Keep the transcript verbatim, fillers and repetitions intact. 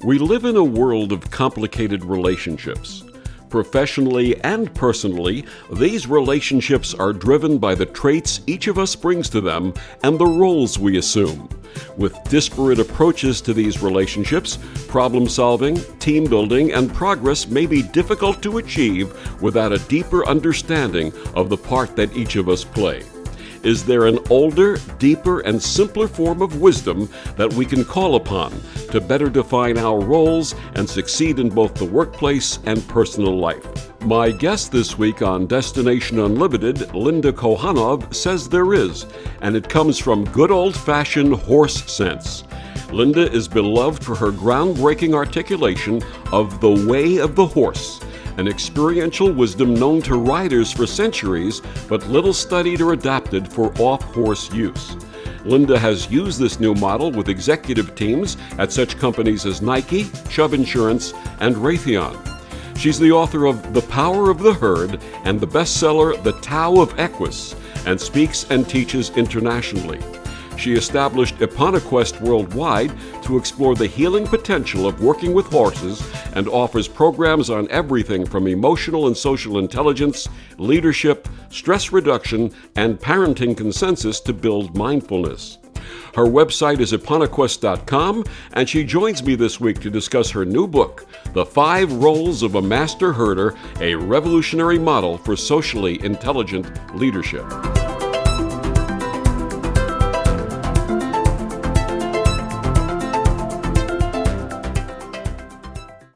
We live in a world of complicated relationships. Professionally and personally, these relationships are driven by the traits each of us brings to them and the roles we assume. With disparate approaches to these relationships, problem solving, team building, and progress may be difficult to achieve without a deeper understanding of the part that each of us play. Is there an older, deeper, and simpler form of wisdom that we can call upon to better define our roles and succeed in both the workplace and personal life? My guest this week on Destination Unlimited, Linda Kohanov, says there is, and it comes from good old-fashioned horse sense. Linda is beloved for her groundbreaking articulation of the way of the horse, an experiential wisdom known to riders for centuries, but little studied or adapted for off-horse use. Linda has used this new model with executive teams at such companies as Nike, Chubb Insurance, and Raytheon. She's the author of The Power of the Herd and the bestseller The Tao of Equus, and speaks and teaches internationally. She established Eponaquest Worldwide to explore the healing potential of working with horses and offers programs on everything from emotional and social intelligence, leadership, stress reduction, and parenting consensus to build mindfulness. Her website is eponaquest dot com, and she joins me this week to discuss her new book, The Five Roles of a Master Herder, a Revolutionary Model for Socially Intelligent Leadership.